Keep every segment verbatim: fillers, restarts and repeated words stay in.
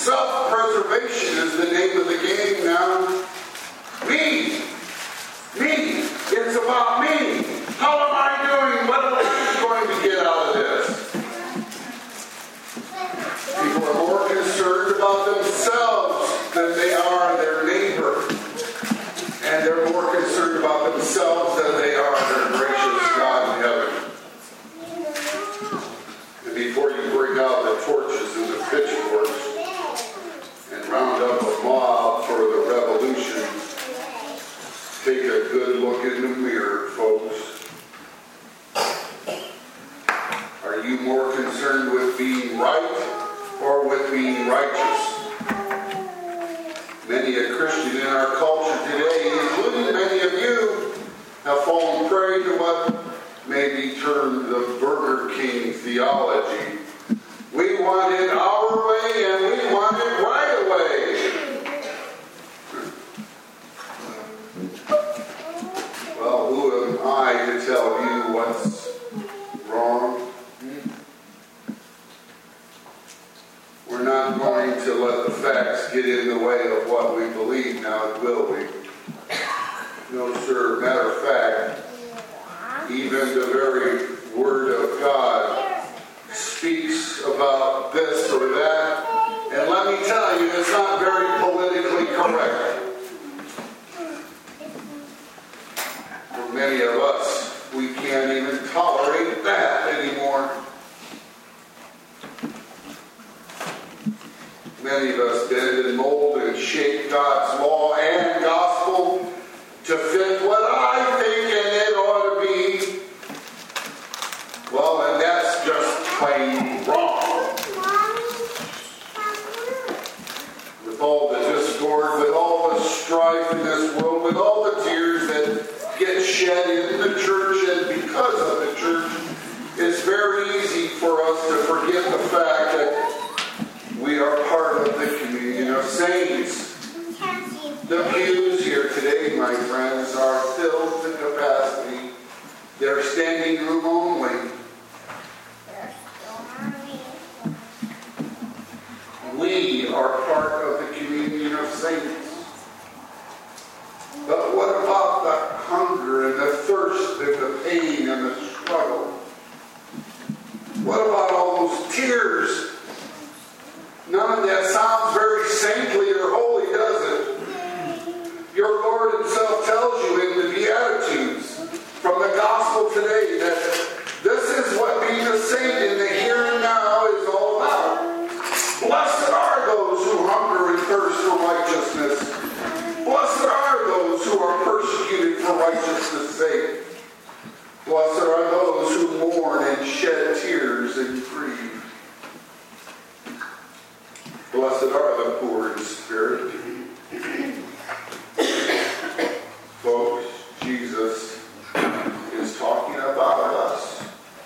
Self-preservation is the name of the game now. Me. Me. It's about me. How am I doing? What am I going to get out of this? People are more concerned about themselves than they are their neighbor. And they're more concerned about themselves than they are their gracious God in heaven. And before you bring out the torches and the pitchforks and round up a mob for the revolution, take a good look in the mirror, folks. Are you more concerned with being right or with being righteous? Many a Christian in our culture today, including many of you, have fallen prey to what may be termed the Burger King theology. We want it our way and we want it right away. Well, who am I to tell you what's wrong? We're not going to let the facts get in the way of what we believe now, will we? No, sir. Matter of fact, even the very Word of God speaks about this or that. And let me tell you, it's not very politically correct. For many of us, we can't even tolerate that anymore. Many of us bend and mold and shape God's law and gospel to fit what I think and it ought to be. Well, and that's just plain wrong. With all the discord, with all the strife in this world, with all the tears that get shed in the church and because of the church, it's very easy for us to forget the fact that we are part of the communion of saints. The pews here today, my friends, are filled to capacity. They're standing room only. We are part of the communion of saints. But what about the hunger and the thirst and the pain and the struggle? What about all those tears? None of that sounds very saintly or holy, does it? Your Lord himself tells you in the Beatitudes from the gospel today that this is what being a saint in the here and now is all about. Blessed are those who hunger and thirst for righteousness. Blessed are those who are persecuted for righteousness' sake. Blessed are those who mourn and shed tears and grieve. Blessed are the poor in spirit. Folks, Jesus is talking about us.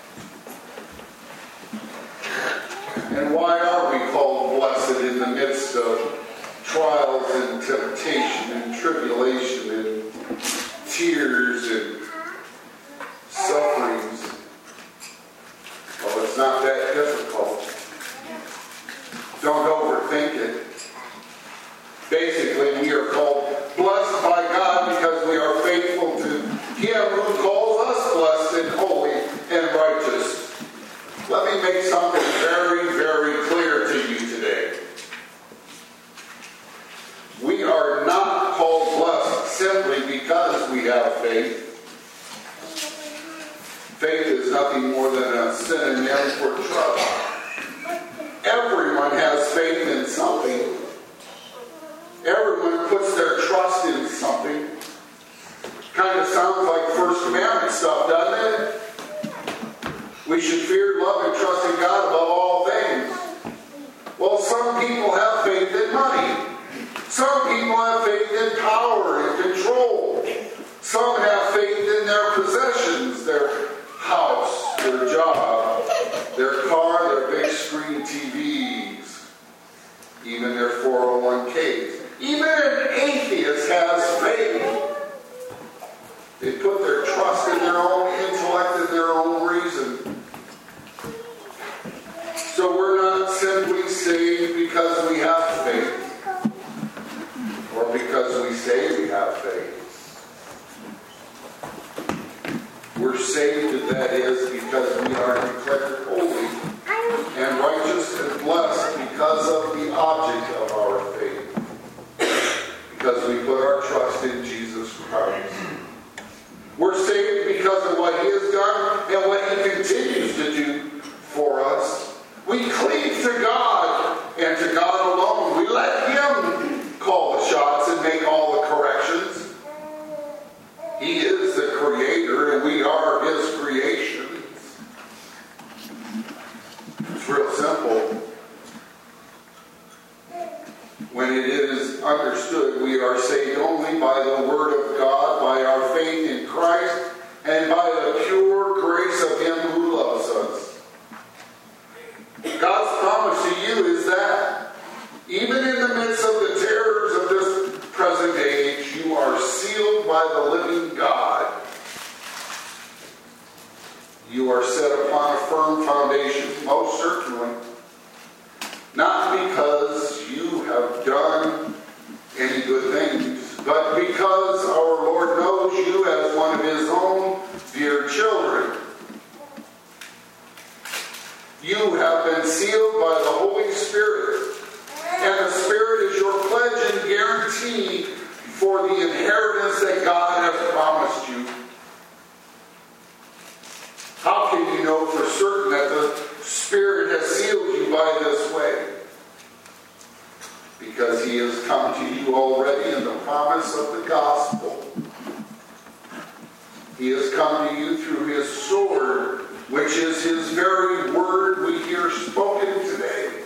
And why are we called blessed in the midst of trials and temptation and tribulation and tears and sufferings? Well, it's not that difficult. Don't overthink it. Basically, we are called blessed by God because we are faithful to Him who calls us blessed and holy and righteous. Let me make something very, very clear to you today. We are not called blessed simply because we have faith. Faith is nothing more than a synonym for trust. Everyone has faith in something. Everyone puts their trust in something. Kind of sounds like First Commandment stuff, doesn't it? We should fear, love, and trust in God above all things. Well, some people have faith in money. Some people have faith in power and control. Some have faith in their possessions, their house, their job, their car, their big screen T Vs, even their four oh one k's. Even an atheist has faith. They put their trust in their own intellect and their own reason. So we're not simply saved because we have object of our faith because we put our trust in Jesus Christ. We're saved because of what he has done and what he continues to do for us. We cleave to God and to God alone. We let him call the shots and make all the corrections. He is the creator and we are his creations. It's real simple. When it is understood we are saved only by the Word of God, by our faith in Christ, and by the pure grace of him who loves us. God's promise to you is that even in the midst of the terrors of this present age, you are sealed by the living God. You are set upon a firm foundation, most certainly. Not because you have done any good things, but because our Lord knows you as one of his own dear children. You have been sealed by the Holy Spirit, and the Spirit is your pledge and guarantee for the inheritance that God has promised you. How can you know for certain that the Spirit has sealed you by this way? Because he has come to you already in the promise of the gospel. He has come to you through his sword, which is his very word we hear spoken today.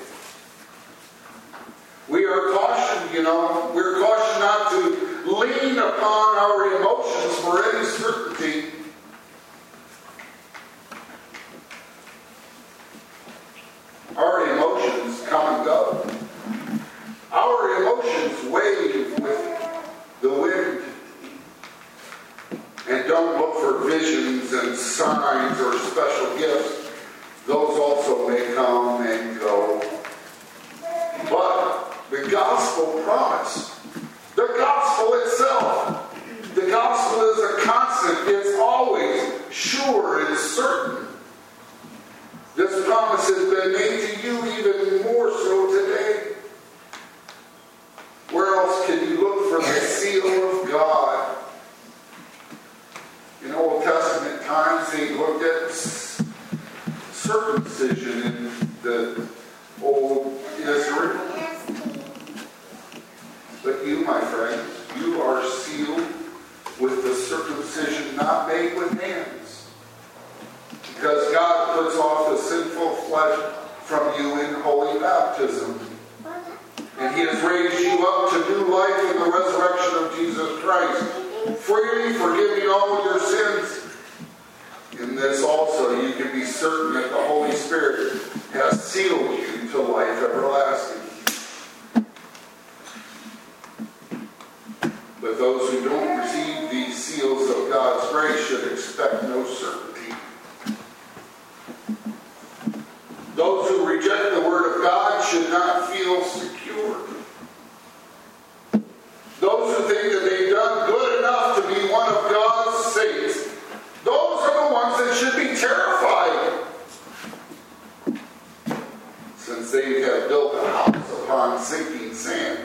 We are cautioned, you know, we're cautioned not to lean upon our emotions for any certainty. Our emotions come and go. Our emotions wave with the wind. And don't look for visions and signs or special gifts. Those also may come and go. But the gospel promise, the gospel itself, the gospel is a constant. It's always sure and certain. This promise has been made to you even more so today. Where else can you look for the seal of God? In Old Testament times, they looked at circumcision in the old Israel. But you, my friends, you are sealed with the circumcision not made with hands. Because God puts off the sinful flesh from you in holy baptism. And he has raised you up to new life in the resurrection of Jesus Christ, freely forgiving all your sins. In this also you can be certain that the Holy Spirit has sealed you to life everlasting. But those who don't receive these seals of God's grace should expect no certainty. Those who reject the Word of God should not feel secure. Those who think that they've done good enough to be one of God's saints, those are the ones that should be terrified. Since they have built a house upon sinking sand.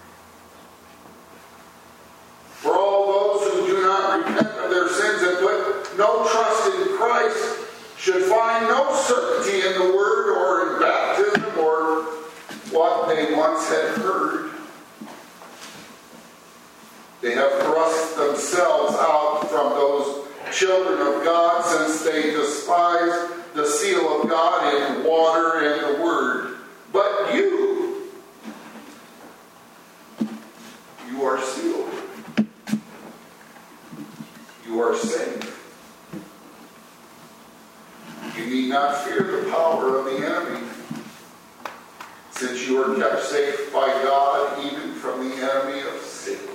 For all those who do not repent of their sins and put no trust in Christ should find no certainty in the Word or in baptism or what they once had heard. They have thrust themselves out from those children of God since they despise the seal of God in water and the Word. But you, you are sealed. You are safe. You need not fear the power of the enemy, since you are kept safe by God even from the enemy of Satan.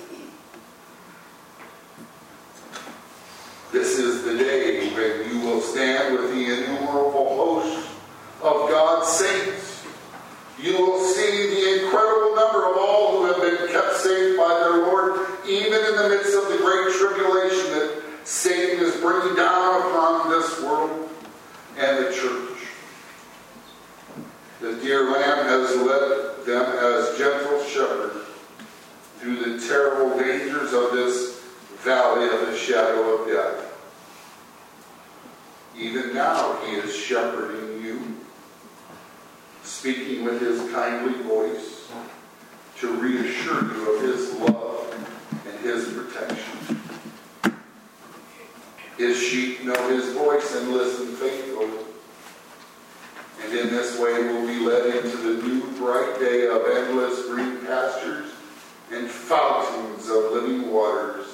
This is the day when you will stand with the innumerable host of God's saints. You will see the incredible number of all who have been kept safe by their Lord, even in the midst of the great tribulation that Satan is bringing down upon this world and the church. The dear Lamb has led them as gentle shepherd through the terrible dangers of this valley of the shadow of death. Even now he is shepherding you, speaking with his kindly voice to reassure you of his love and his protection. His sheep know his voice and listen faithfully. And in this way will be led into the new bright day of endless green pastures and fountains of living waters.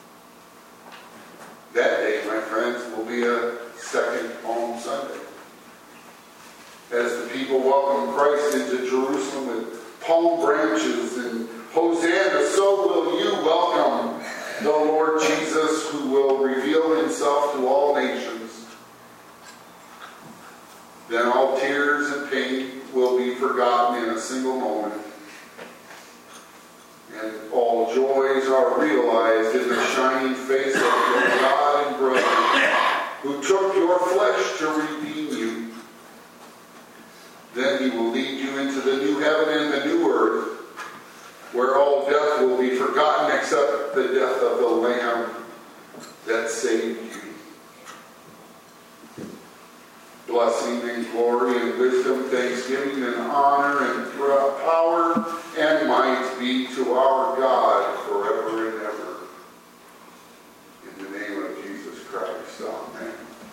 That day, my friends, will be a second Palm Sunday. As the people welcome Christ into Jerusalem with palm branches and Hosanna, so will you welcome the Lord Jesus, who will reveal himself to all nations. Then all tears and pain will be forgotten in a single moment. And all joys are realized in the shining face of your God and brother, who took your flesh to redeem you. Then he will lead you into the new heaven and the new earth, where all death will be forgotten except the death of the Lamb that saved you. Blessing and glory and wisdom, thanksgiving and honor and power and might be to our God forever and ever. In the name of Jesus Christ, amen.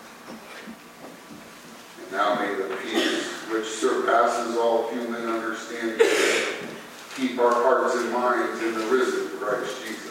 And now may the peace which surpasses all human understanding keep our hearts and minds in the risen Christ Jesus.